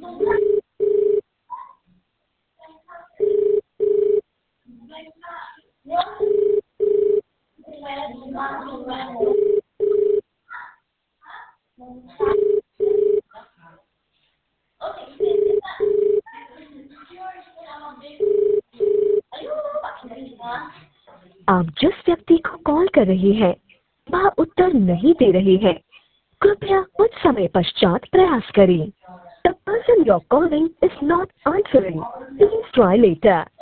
आप जिस व्यक्ति को कॉल कर रही हैं वह उत्तर नहीं दे रही है। कृपया कुछ समय पश्चात प्रयास करें। The person you're calling is not answering. Please try later.